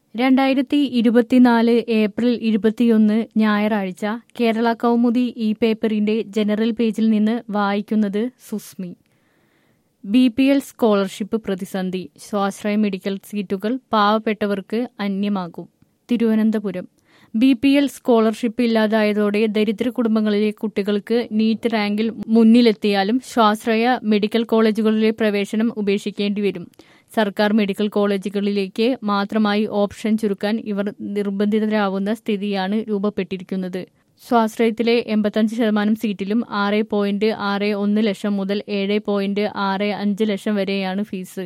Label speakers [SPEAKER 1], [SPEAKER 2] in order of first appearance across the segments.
[SPEAKER 1] 2024 April 21 ഞായറാഴ്ച കേരള കൗമുദി ഈ പേപ്പറിന്റെ ജനറൽ പേജിൽ നിന്ന് വായിക്കുന്നത് സുസ്മി. BPL സ്കോളർഷിപ്പ് പ്രതിസന്ധി, സ്വാശ്രയ മെഡിക്കൽ സീറ്റുകൾ പാവപ്പെട്ടവർക്ക് അന്യമാകും. തിരുവനന്തപുരം BPL സ്കോളർഷിപ്പ് ഇല്ലാതായതോടെ ദരിദ്ര കുടുംബങ്ങളിലെ കുട്ടികൾക്ക് നീറ്റ് റാങ്കിൽ മുന്നിലെത്തിയാലും സ്വാശ്രയ മെഡിക്കൽ കോളേജുകളിലെ പ്രവേശനം ഉപേക്ഷിക്കേണ്ടി വരും. സർക്കാർ മെഡിക്കൽ കോളേജുകളിലേക്ക് മാത്രമായി ഓപ്ഷൻ ചുരുക്കാൻ ഇവർ നിർബന്ധിതരാവുന്ന സ്ഥിതിയാണ് രൂപപ്പെട്ടിരിക്കുന്നത്. സ്വാശ്രയത്തിലെ 85% സീറ്റിലും 6.61 ലക്ഷം മുതൽ 7.65 ലക്ഷം വരെയാണ് ഫീസ്.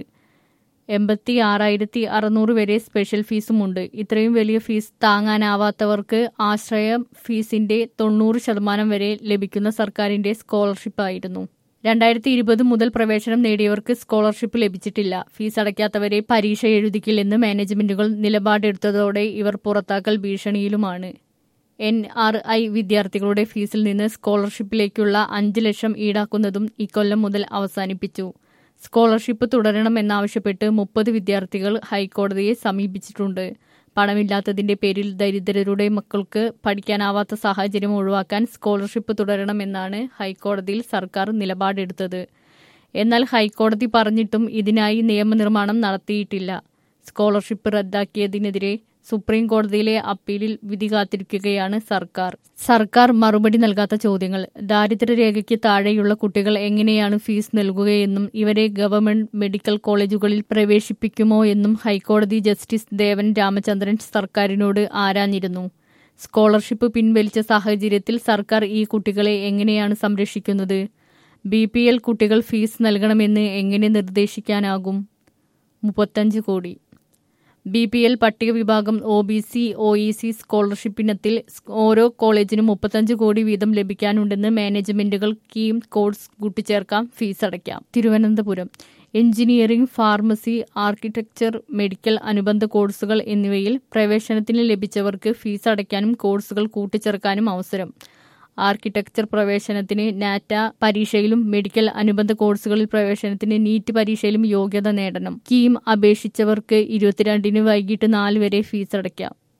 [SPEAKER 1] 86,600 വരെ സ്പെഷ്യൽ ഫീസുമുണ്ട്. ഇത്രയും വലിയ ഫീസ് താങ്ങാനാവാത്തവർക്ക് ആശ്രയ ഫീസിന്റെ 90% വരെ ലഭിക്കുന്ന സർക്കാരിന്റെ സ്കോളർഷിപ്പായിരുന്നു. 2020 മുതൽ പ്രവേശനം നേടിയവർക്ക് സ്കോളർഷിപ്പ് ലഭിച്ചിട്ടില്ല. ഫീസ് അടയ്ക്കാത്തവരെ പരീക്ഷ എഴുതിക്കില്ലെന്ന് മാനേജ്മെന്റുകൾ നിലപാടെടുത്തതോടെ ഇവർ പുറത്താക്കൽ ഭീഷണിയിലുമാണ്. NRI വിദ്യാർത്ഥികളുടെ ഫീസിൽ നിന്ന് സ്കോളർഷിപ്പിലേക്കുള്ള 5 ലക്ഷം ഈടാക്കുന്നതും ഇക്കൊല്ലം മുതൽ അവസാനിപ്പിച്ചു. സ്കോളർഷിപ്പ് തുടരണമെന്നാവശ്യപ്പെട്ട് 30 വിദ്യാർത്ഥികൾ ഹൈക്കോടതിയെ സമീപിച്ചിട്ടുണ്ട്. പണമില്ലാത്തതിന്റെ പേരിൽ ദരിദ്രരുടെ മക്കൾക്ക് പഠിക്കാനാവാത്ത സാഹചര്യം ഒഴിവാക്കാൻ സ്കോളർഷിപ്പ് തുടരണമെന്നാണ് ഹൈക്കോടതിയിൽ സർക്കാർ നിലപാടെടുത്തത്. എന്നാൽ ഹൈക്കോടതി പറഞ്ഞിട്ടും ഇതിനായി നിയമനിർമ്മാണം നടത്തിയിട്ടില്ല. സ്കോളർഷിപ്പ് റദ്ദാക്കിയതിനെതിരെ സുപ്രീം കോടതിയിലെ അപ്പീലിൽ വിധി കാത്തിരിക്കുകയാണ് സർക്കാർ മറുപടി നൽകാത്ത ചോദ്യങ്ങൾ. ദാരിദ്ര്യരേഖയ്ക്ക് താഴെയുള്ള കുട്ടികൾ എങ്ങനെയാണ് ഫീസ് നൽകുകയെന്നും ഇവരെ ഗവൺമെന്റ് മെഡിക്കൽ കോളേജുകളിൽ പ്രവേശിപ്പിക്കുമോ എന്നും ഹൈക്കോടതി ജസ്റ്റിസ് ദേവൻ രാമചന്ദ്രൻ സർക്കാരിനോട് ആരാഞ്ഞിരുന്നു. സ്കോളർഷിപ്പ് പിൻവലിച്ച സാഹചര്യത്തിൽ സർക്കാർ ഈ കുട്ടികളെ എങ്ങനെയാണ് സംരക്ഷിക്കുന്നത്? BPL കുട്ടികൾ ഫീസ് നൽകണമെന്ന് എങ്ങനെ നിർദ്ദേശിക്കാനാകും? 35 കോടി. BPL പട്ടിക വിഭാഗം OBC OEC സ്കോളർഷിപ്പിനത്തിൽ ഓരോ കോളേജിനും 35 കോടി വീതം ലഭിക്കാനുണ്ടെന്ന് മാനേജ്മെന്റുകൾ കീം കോഴ്സ് കൂട്ടിച്ചേർക്കാം, ഫീസ് അടയ്ക്കാം. Thiruvananthapuram engineering, pharmacy, architecture, medical അനുബന്ധ കോഴ്സുകൾ എന്നിവയിൽ പ്രവേശനത്തിന് ലഭിച്ചവർക്ക് ഫീസ് അടയ്ക്കാനും കോഴ്സുകൾ കൂട്ടിച്ചേർക്കാനും അവസരം. ആർക്കിടെക്ചർ പ്രവേശനത്തിന് നാറ്റ പരീക്ഷയിലും മെഡിക്കൽ അനുബന്ധ കോഴ്സുകളിൽ പ്രവേശനത്തിന് നീറ്റ് പരീക്ഷയിലും യോഗ്യത നേടണം. കീം അപേക്ഷിച്ചവർക്ക് 22 വൈകിട്ട് 4 വരെ ഫീസ് അടയ്ക്കാം.